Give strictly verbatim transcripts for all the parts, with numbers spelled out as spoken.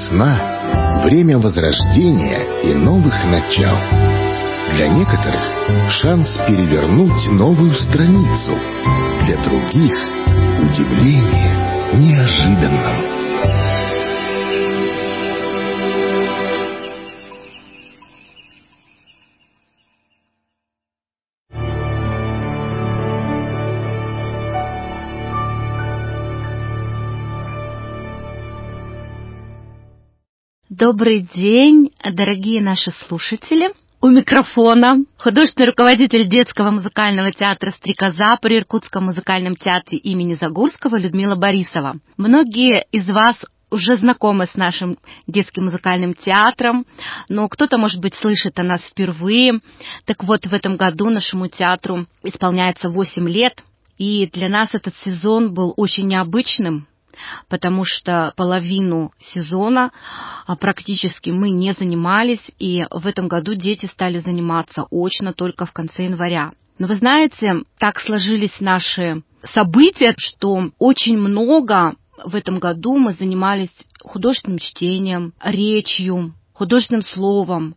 Весна — время возрождения и новых начал. Для некоторых шанс перевернуть новую страницу, для других удивление неожиданным. Добрый день, дорогие наши слушатели. У микрофона художественный руководитель детского музыкального театра «Стрекоза» при Иркутском музыкальном театре имени Загурского Людмила Борисова. Многие из вас уже знакомы с нашим детским музыкальным театром, но кто-то, может быть, слышит о нас впервые. Так вот, в этом году нашему театру исполняется восемь лет, и для нас этот сезон был очень необычным, потому что половину сезона практически мы не занимались, и в этом году дети стали заниматься очно только в конце января. Но вы знаете, так сложились наши события, что очень много в этом году мы занимались художественным чтением, речью, художественным словом.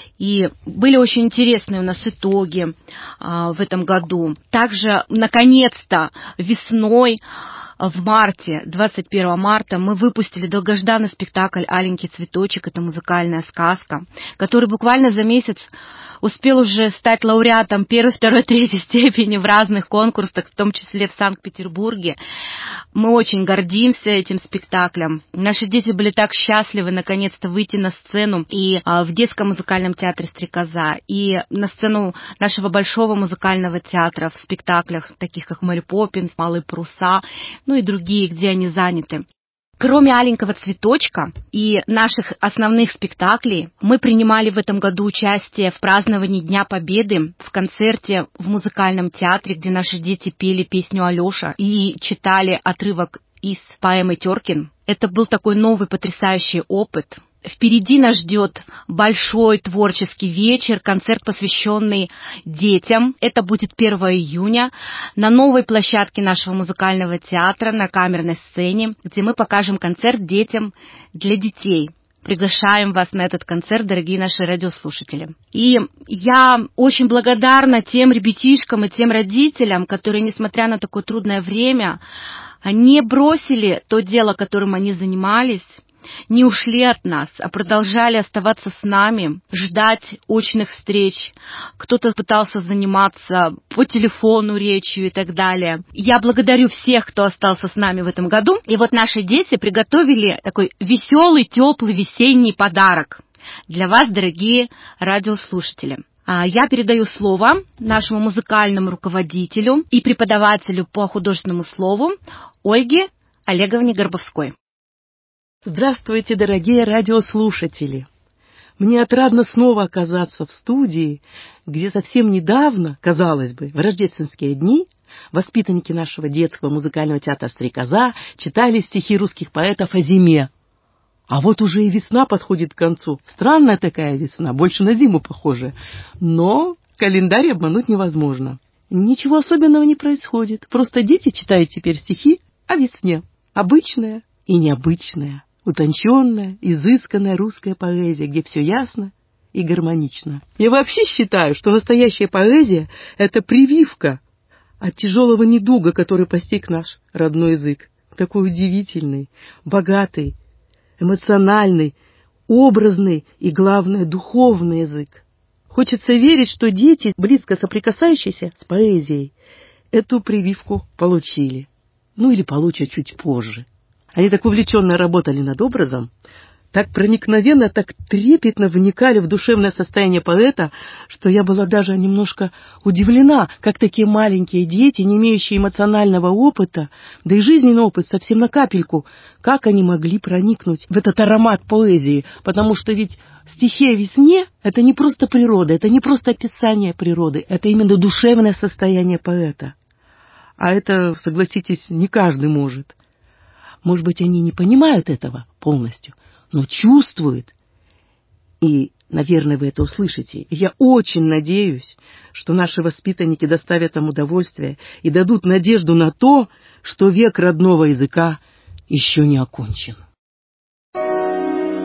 И были очень интересные у нас итоги а, в этом году. Также, наконец-то, весной, в марте, двадцать первого марта, мы выпустили долгожданный спектакль «Аленький цветочек». Это музыкальная сказка, который буквально за месяц успел уже стать лауреатом первой, второй, третьей степени в разных конкурсах, в том числе в Санкт-Петербурге. Мы очень гордимся этим спектаклем. Наши дети были так счастливы наконец-то выйти на сцену и а, в детском музыкальном театре «Стрекоза», и на сцену нашего большого музыкального театра в спектаклях, таких как «Мэри Поппинс», «Малые паруса», ну и другие, где они заняты. Кроме «Аленького цветочка» и наших основных спектаклей, мы принимали в этом году участие в праздновании Дня Победы, в концерте в музыкальном театре, где наши дети пели песню «Алёша» и читали отрывок из поэмы Тёркин. Это был такой новый потрясающий опыт. Впереди нас ждет большой творческий вечер, концерт, посвященный детям. Это будет первого июня на новой площадке нашего музыкального театра, на камерной сцене, где мы покажем концерт детям для детей. Приглашаем вас на этот концерт, дорогие наши радиослушатели. И я очень благодарна тем ребятишкам и тем родителям, которые, несмотря на такое трудное время, не бросили то дело, которым они занимались, не ушли от нас, а продолжали оставаться с нами, ждать очных встреч. Кто-то пытался заниматься по телефону речью и так далее. Я благодарю всех, кто остался с нами в этом году. И вот наши дети приготовили такой веселый, теплый весенний подарок для вас, дорогие радиослушатели. Я передаю слово нашему музыкальному руководителю и преподавателю по художественному слову Ольге Олеговне Горбовской. Здравствуйте, дорогие радиослушатели! Мне отрадно снова оказаться в студии, где совсем недавно, казалось бы, в рождественские дни, воспитанники нашего детского музыкального театра «Стрекоза» читали стихи русских поэтов о зиме. А вот уже и весна подходит к концу. Странная такая весна, больше на зиму похожая. Но календарь обмануть невозможно. Ничего особенного не происходит. Просто дети читают теперь стихи о весне. Обычная и необычная. Утонченная, изысканная русская поэзия, где все ясно и гармонично. Я вообще считаю, что настоящая поэзия — это прививка от тяжелого недуга, который постиг наш родной язык. Такой удивительный, богатый, эмоциональный, образный и, главное, духовный язык. Хочется верить, что дети, близко соприкасающиеся с поэзией, эту прививку получили. Ну или получат чуть позже. Они так увлеченно работали над образом, так проникновенно, так трепетно вникали в душевное состояние поэта, что я была даже немножко удивлена, как такие маленькие дети, не имеющие эмоционального опыта, да и жизненный опыт совсем на капельку, как они могли проникнуть в этот аромат поэзии, потому что ведь стихи о весне — это не просто природа, это не просто описание природы, это именно душевное состояние поэта. А это, согласитесь, не каждый может. Может быть, они не понимают этого полностью, но чувствуют. И, наверное, вы это услышите. И я очень надеюсь, что наши воспитанники доставят им удовольствие и дадут надежду на то, что век родного языка еще не окончен.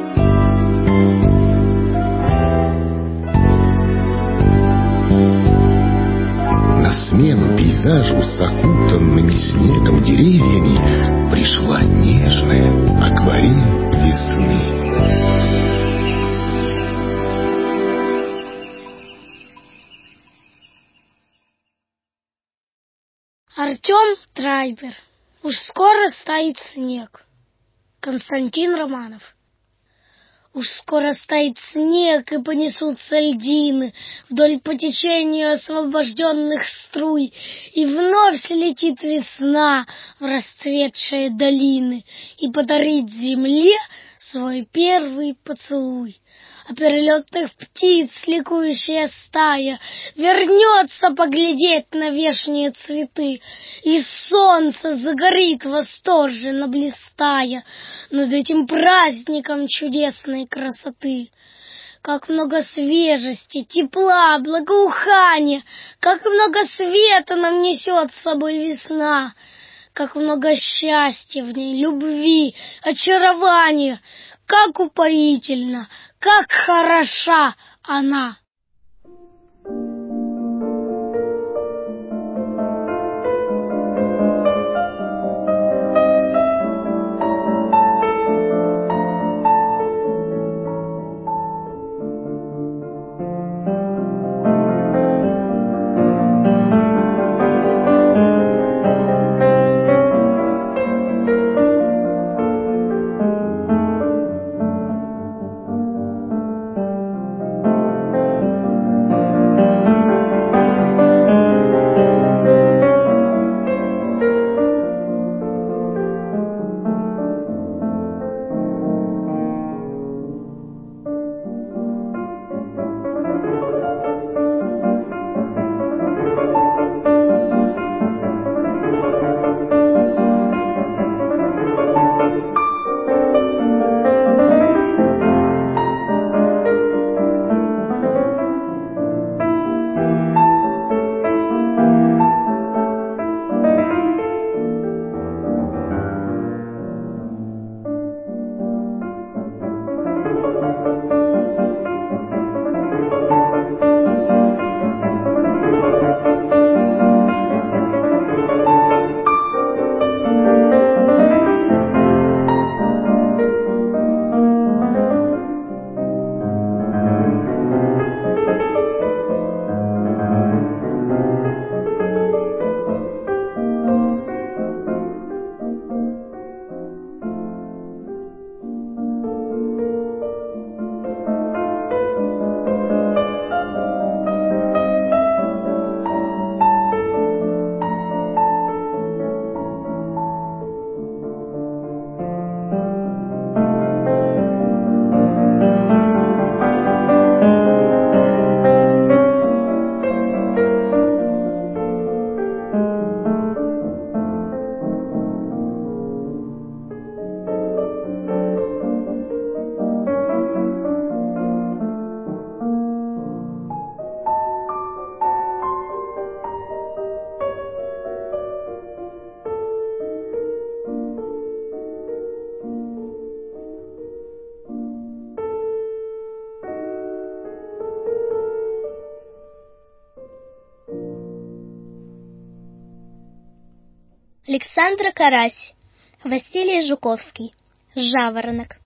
пейзажу с окутанными снегом деревьями пришла нежная акварель весны. Артем Трайбер. Уж скоро стает снег. Константин Романов. Уж скоро стает снег, и понесутся льдины вдоль по течению освобожденных струй, и вновь слетит весна в расцветшие долины и подарит земле свой первый поцелуй. А перелетных птиц ликующая стая вернется поглядеть на вешние цветы, и солнце загорит восторженно блистая над этим праздником чудесной красоты. Как много свежести, тепла, благоухания, как много света нам несет с собой весна, как много счастья в ней, любви, очарования, как упоительно, как хороша она! Александра Карась, Василий Жуковский. Жаворонок.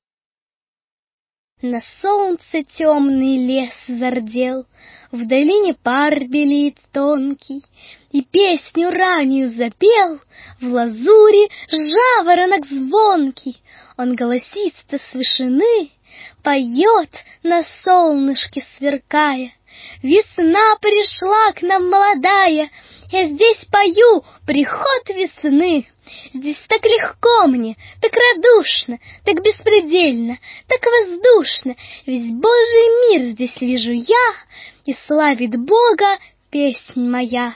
На солнце темный лес зардел, в долине пар белеет тонкий, и песню раннюю запел в лазури жаворонок звонкий. Он голосисто с вышины поет, на солнышке сверкая. Весна пришла к нам молодая, я здесь пою приход весны. Здесь так легко мне, так радушно, так беспредельно, так воздушно. Весь Божий мир здесь вижу я, и славит Бога песнь моя.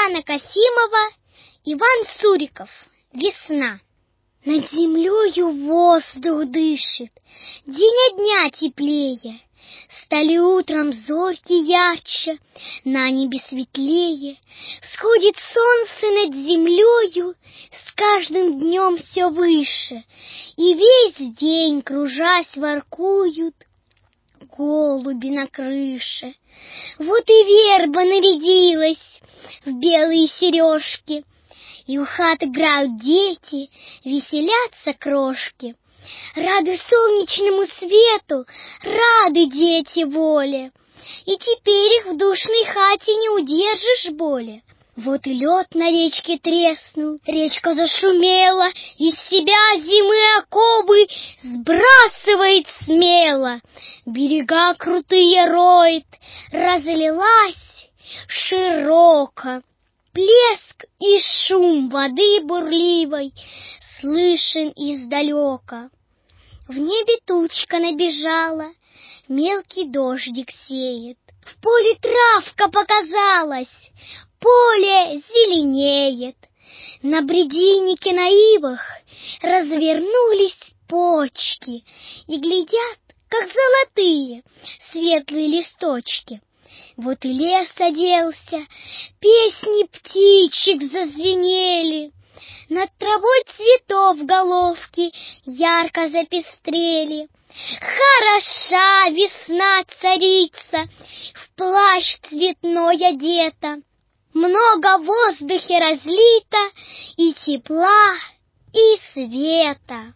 Ивана Касимова, Иван Суриков. Весна. Над землею воздух дышит, день от дня теплее. Стали утром зорьки ярче, на небе светлее. Сходит солнце над землею, с каждым днем все выше. И весь день, кружась, воркуют голуби на крыше. Вот и верба нарядилась в белые сережки, и у хат играют дети, веселятся крошки. Рады солнечному свету, рады дети воле, и теперь их в душной хате не удержишь боли. Вот и лед на речке треснул, речка зашумела, из себя зимы оковы сбрасывает смело. Берега крутые роет, разлилась широко. Плеск и шум воды бурливой слышен издалека. В небе тучка набежала, мелкий дождик сеет. В поле травка показалась, поле зеленеет. На брединнике на ивах развернулись почки и глядят, как золотые светлые листочки. Вот и лес оделся, песни птичек зазвенели, над травой цветов головки ярко запестрели. Хороша весна-царица, в плащ цветной одета, много в воздухе разлито и тепла, и света.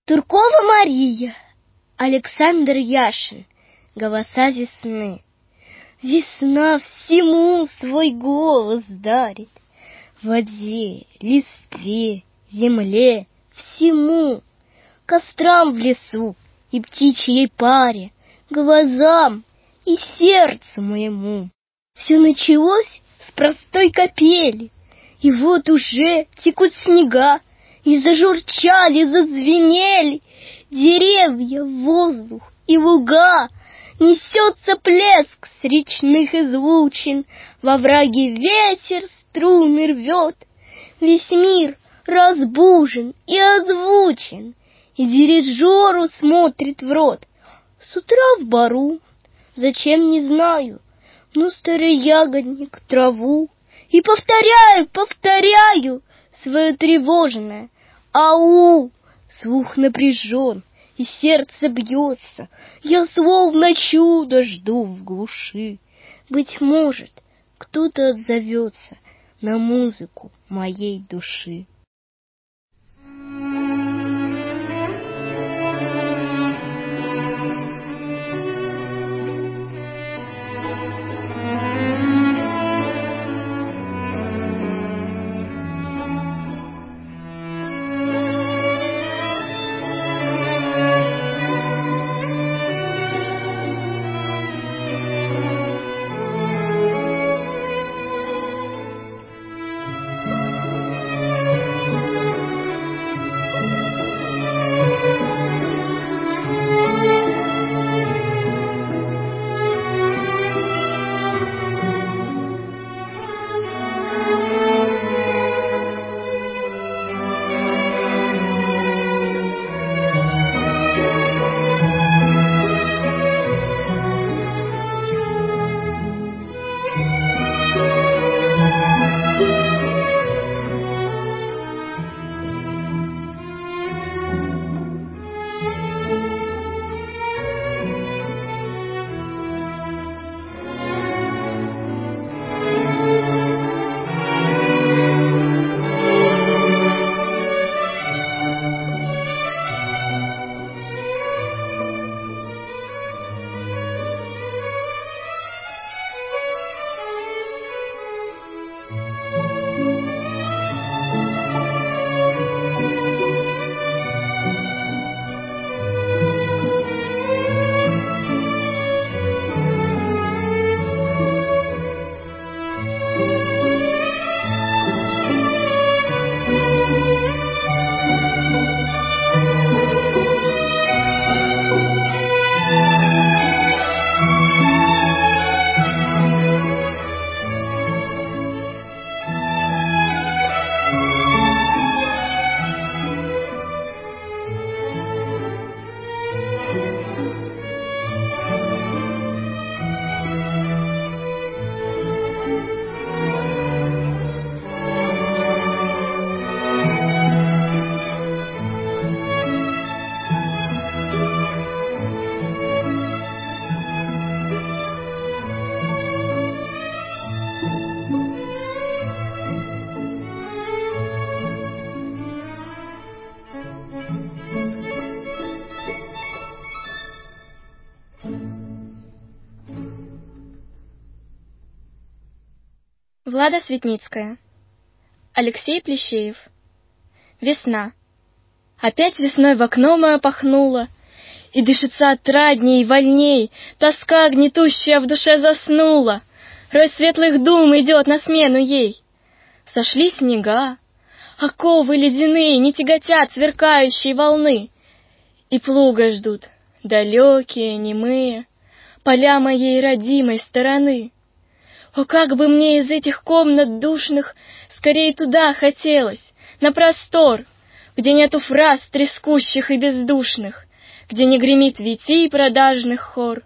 Туркова Мария, Александр Яшин. Голоса весны. Весна всему свой голос дарит, воде, листве, земле, всему, кострам в лесу и птичьей паре, глазам и сердцу моему. Все началось с простой капели, и вот уже текут снега, и зажурчали, зазвенели деревья, воздух и луга. Несется плеск с речных излучин, во враге ветер струны рвет. Весь мир разбужен и озвучен, и дирижеру смотрит в рот. С утра в бару, зачем не знаю, ну старый ягодник траву, и повторяю, повторяю свое тревожное ау. Слух напряжен, и сердце бьется, я словно чудо жду в глуши. Быть может, кто-то отзовется на музыку моей души. Влада Светницкая. Алексей Плещеев. Весна. Опять весной в окно мое пахнуло, и дышится отрадней и вольней, тоска гнетущая в душе заснула, рой светлых дум идет на смену ей. Сошли снега, оковы ледяные не тяготят сверкающие волны, и плуга ждут далекие, немые поля моей родимой стороны. О, как бы мне из этих комнат душных скорее туда хотелось, на простор, где нету фраз трескущих и бездушных, где не гремит витий продажных хор.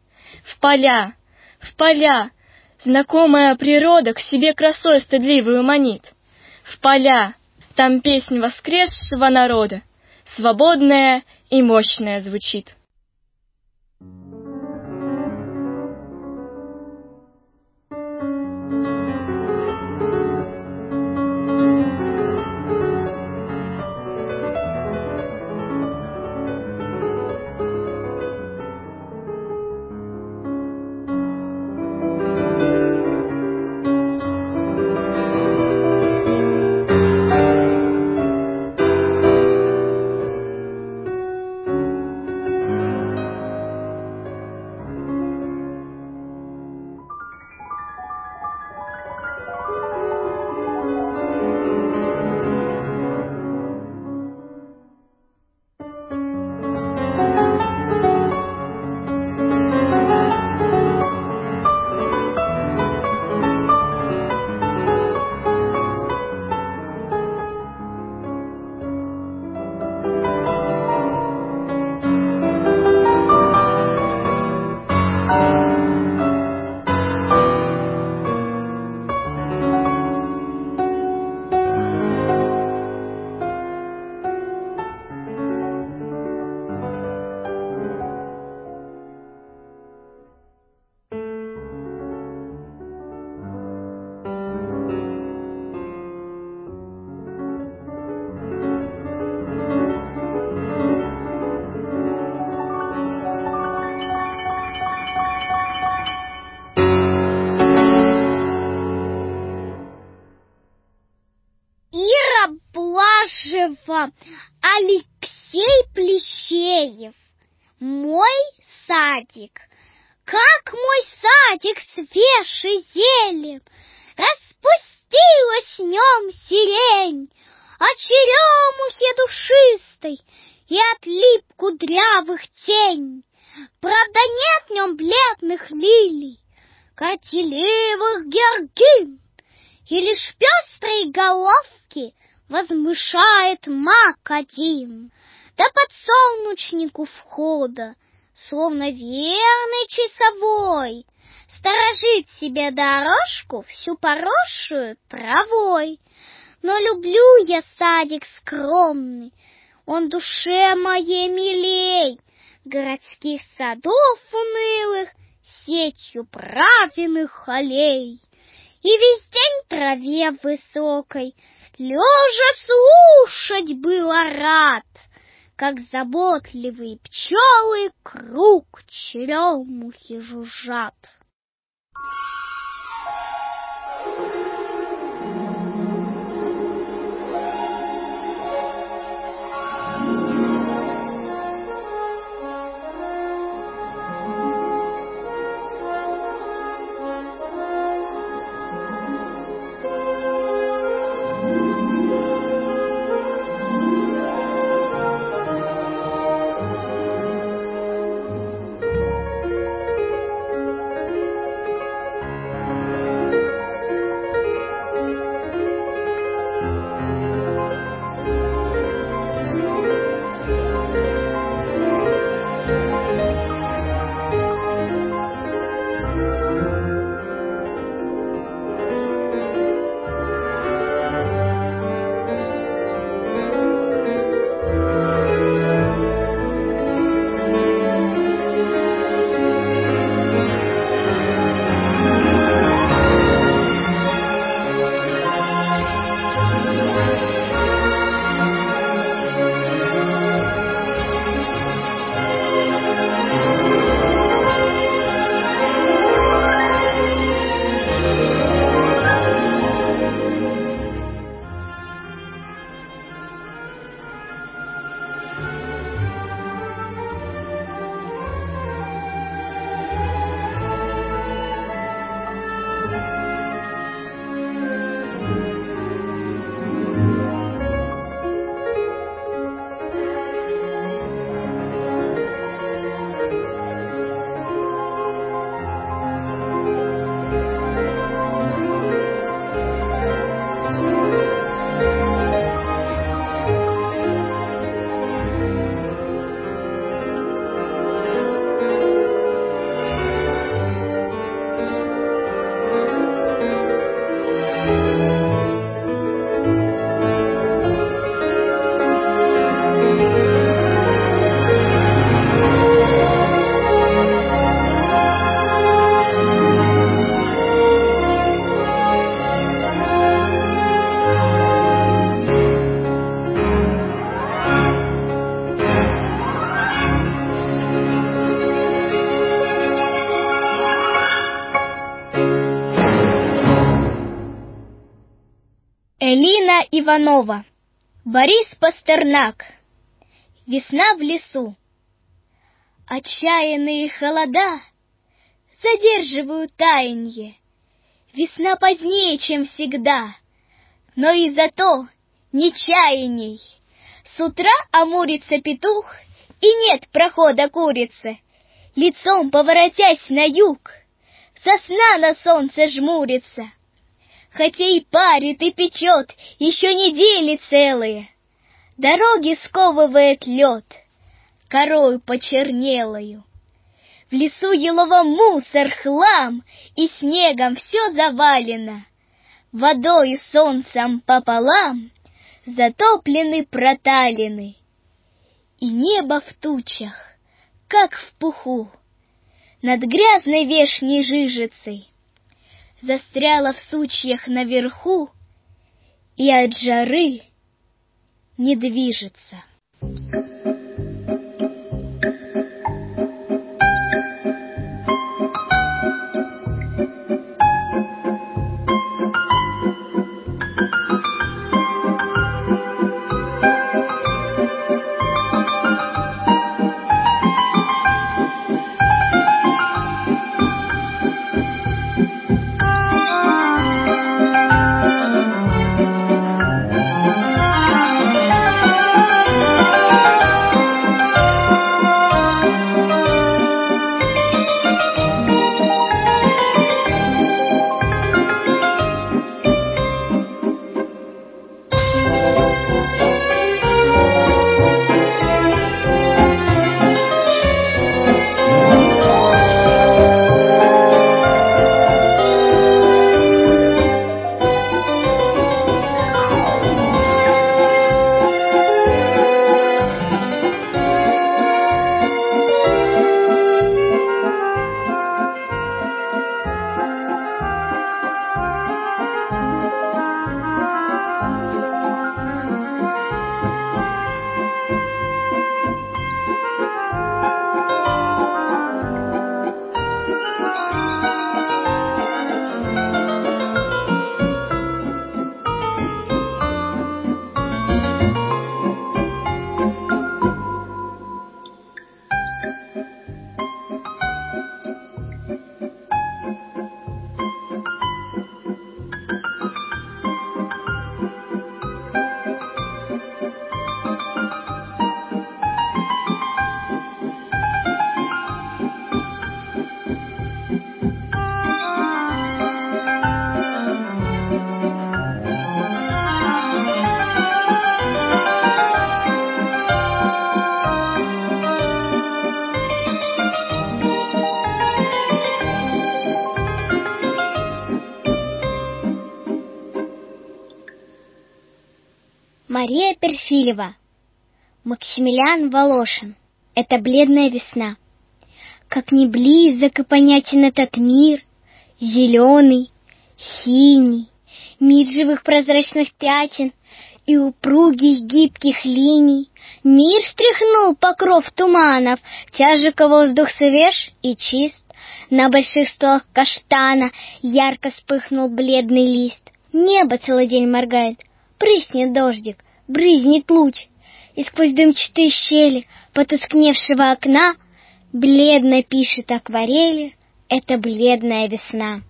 В поля, в поля, знакомая природа к себе красой стыдливую манит. В поля, там песнь воскресшего народа, свободная и мощная звучит. вам Алексей Плещеев. Мой садик, как мой садик свеж и зелен, распустилась в нем сирень, а черемухи душистой и отлип кудрявых тень. Правда, нет в нем бледных лилий, кротеливых георгин, и лишь пестрые головки возмышает мак один. Да подсолнучнику входа, словно верный часовой, сторожит себе дорожку, всю поросшую травой. Но люблю я садик скромный, он душе моей милей городских садов унылых, сетью правильных аллей. И весь день траве высокой лежа слушать было рад, как заботливые пчелы круг черемухи жужжат. Элина Иванова, Борис Пастернак. Весна в лесу. Отчаянные холода задерживают таянье. Весна позднее, чем всегда, но и зато нечаянней. С утра амурится петух, и нет прохода курицы. Лицом поворотясь на юг, сосна на солнце жмурится. Хотя и парит, и печет еще недели целые, дороги сковывает лед корою почернелою. В лесу еловом мусор, хлам, и снегом все завалено. Водой и солнцем пополам затоплены проталины. И небо в тучах, как в пуху, над грязной вешней жижицей застряла в сучьях наверху и от жары не движется. Мария Перфилева. Максимилиан Волошин. Это бледная весна. Как не близок и понятен этот мир, зеленый, синий, мир живых прозрачных пятен и упругих гибких линий. Мир стряхнул покров туманов, тяжек воздух свеж и чист. На больших стволах каштана ярко вспыхнул бледный лист. Небо целый день моргает, прыснет дождик, брызнет луч, и сквозь дымчатые щели потускневшего окна бледно пишет акварели эта бледная весна.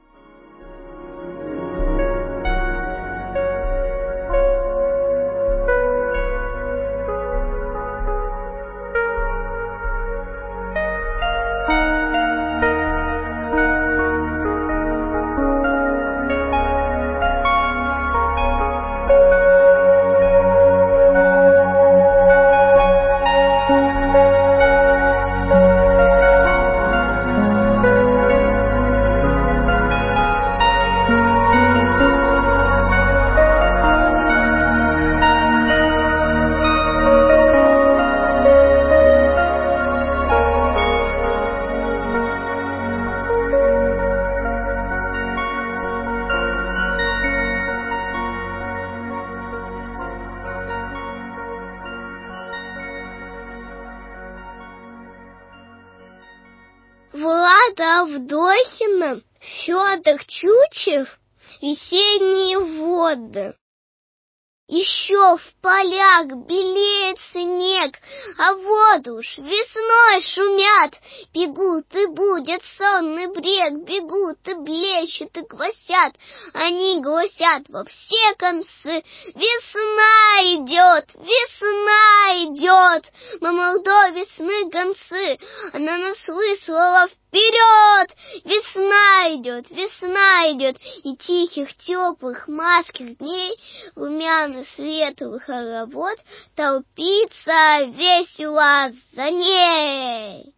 Влада Авдохина, Федор Чучев, весенние воды. Еще в полях белеет снег, а воды уж весной шумят. Бегут и будет сонный брег, бегут и блещут и гласят. Они гласят во все концы: весна идет, весна идет. Мы молодой весны гонцы, она нас выслала вперед. Весна идет, весна идет, и тихих, теплых, майских дней румяных светлых хоровод толпится весело за ней.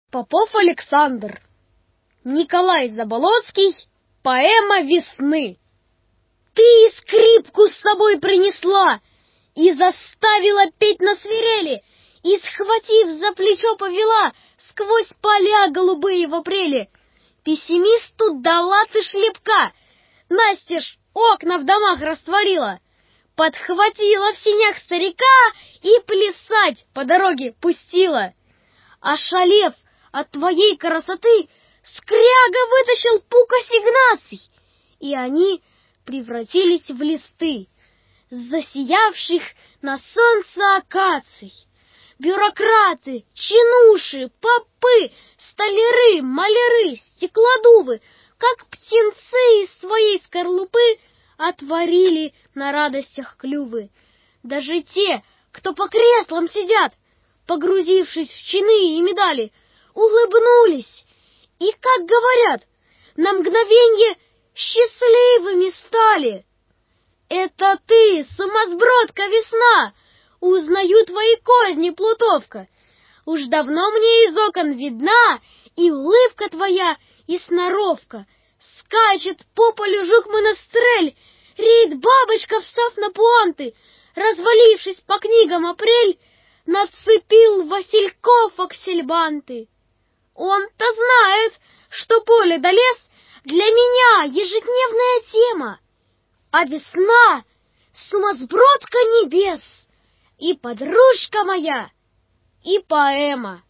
Попов Александр. Николай Заболоцкий. Поэма весны. Ты скрипку с собой принесла и заставила петь на свирели, и, схватив за плечо, повела сквозь поля голубые в апреле. Пессимисту дала ты шлепка, настежь окна в домах растворила, подхватила в синях старика и плясать по дороге пустила. Ошалев от твоей красоты, скряга вытащил пук ассигнаций, и они превратились в листы, засиявших на солнце акаций. Бюрократы, чинуши, попы, столяры, маляры, стеклодувы, как птенцы из своей скорлупы, отворили на радостях клювы. Даже те, кто по креслам сидят, погрузившись в чины и медали, улыбнулись и, как говорят, на мгновенье счастливыми стали. Это ты, сумасбродка весна, узнаю твои козни, плутовка. Уж давно мне из окон видна и улыбка твоя, и сноровка. Скачет по полю жук-монастрель, реет бабочка, встав на пуанты. Развалившись по книгам, апрель нацепил васильков аксельбанты. Он-то знает, что поле да лес для меня ежедневная тема, а весна — сумасбродка небес, и подружка моя, и поэма.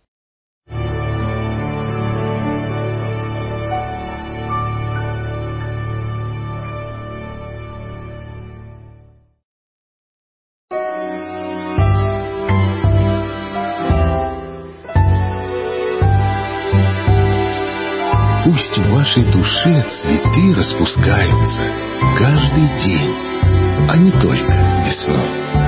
Пусть в вашей душе цветы распускаются каждый день, а не только весной.